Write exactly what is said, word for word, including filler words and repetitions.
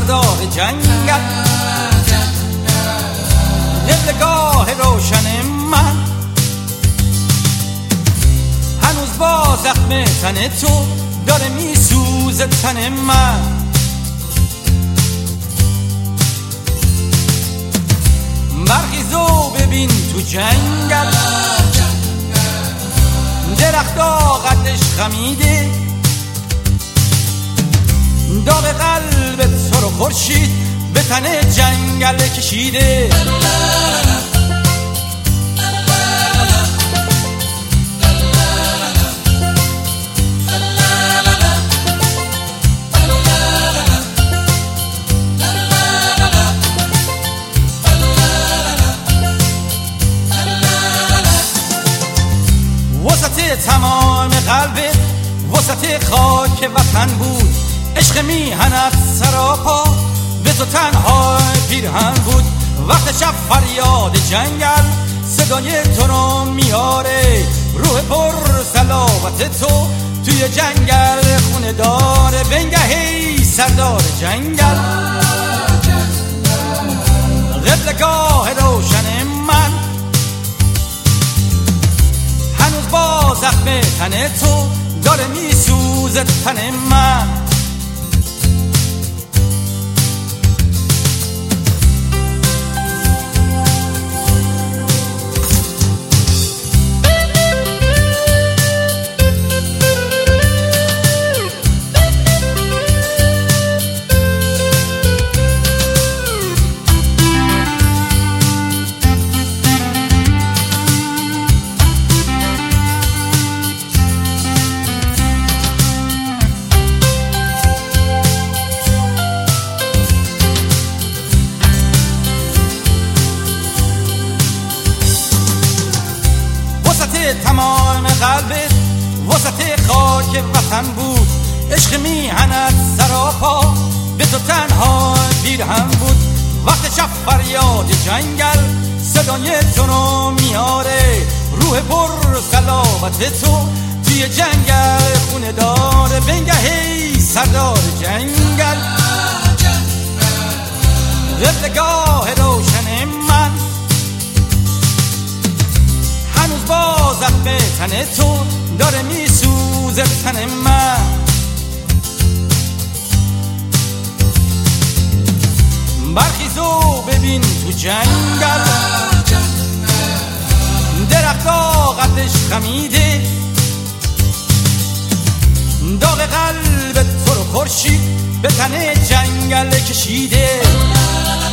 سردار جنگل، قبلگاه روشن من هنوز با زخم تن تو داره میسوزه تن من. برخیزو ببین تو جنگل، درختا قدش خمیده، داغ قلبت تو رو خورشید به تن جنگل کشیده. وسط تمام قلبت وسط خاک وطن بود، عشق میهنت سراپا به تو تنها پیرهن بود. وقت شب فریاد جنگل صدای تو رو میاره، روح پر صلابت تو توی جنگل خونه داره. بنگهی سردار جنگل، قبلگاه روشن من هنوز با زخم تن تو داره میسوزه تن من. تمام قلبت وسط خاک وطن بود، عشق میهنت سراپا به تو تنها پیرهن بود. وقت شب فریاد جنگل صدای تو رو میاره، روح پر صلابت تو توی جنگل خونه داره. بنگهی سردار جنگل، قبلگاه روشن من هنوز با زخم تن تو داره میسوزه تن من. برخیزو ببین تو جنگل، درختا قدش خمیده، داغ قلبت تو رو خورشید به تن جنگل کشیده.